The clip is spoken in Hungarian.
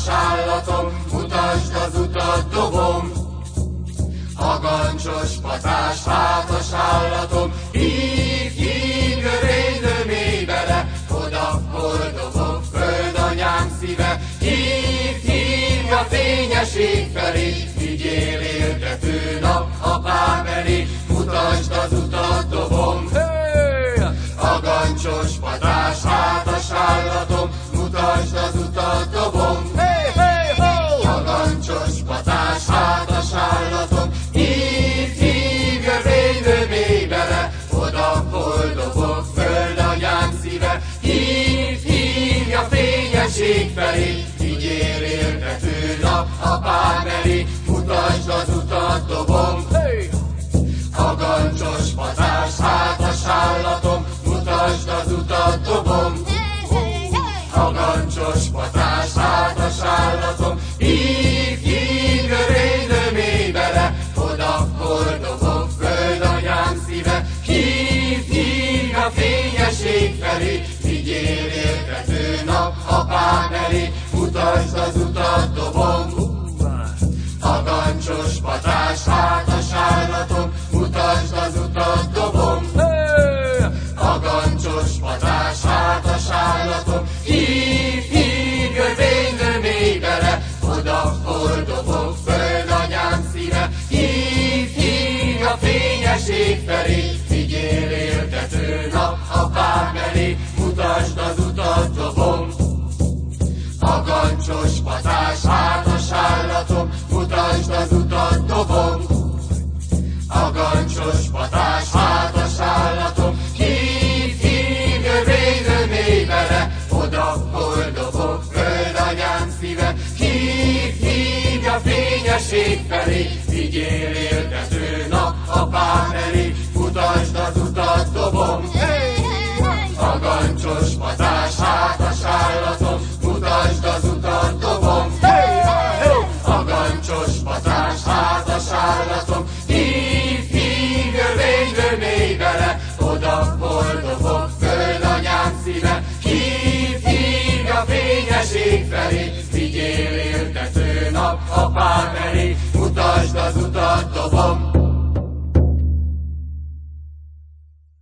állatom, mutasd az utat, dobom. Agancsos, patás, hátas állatom, hív, hív, görénylő mélybe, oda, hol dobok, földanyám szíve. Hív, hív a fényes ég felé, vigyél éltető nap apám elé, mutasd az utat, dobom. Agancsos, patás, hátas állatom, mutasd az utat, dobom. Agancsos, patás, hátas állatom, hív, hív, görénylő mélybe, oda, hol dobok, földanyám szíve. Hív, hív a fényes ég felé, vigyél éltető nap apám elé, mutasd az utat, dobom. Agancsos, patás, hátas állatom, mutasd az utat, dobom. Agancsos, patás, hátas állatom, hív, hív, görénylő mélybe, oda, hol dobok, földanyám szíve. Hív, hív a fényes ég felé, vigyél éltető nap apám elé, mutasd az utat, dobom. Agancsos, patás, hátas állatom, mutasd az utat, dobom. Agancsos, patás, hátas állatom, hív, hív, görénylő mélybe, oda, hol dobok, földanyám szíve. Hív, hív a fényes ég felé, vigyél éltető nap apám elé, mutasd az utat, dobom. Agancsos, patás, hátas állatom, mutasd az utat, dobom. Agancsos, patás, hátas állatom, hív, hív, görénylő mélybe, oda, hol dobok, földanyám szíve. Hív, hív a fényes ég felé, vigyél éltető nap apám elé, mutasd az utat, dobom. Agancsos, patás, hátas állatom, mutasd az utat, dobom. Agancsos, patás, hátas állatom, hív, hív, görénylő mélybe, oda, hol dobok, földanyám szíve. Hív, hív a fényes ég felé, vigyél éltető nap apám elé, mutasd az utat.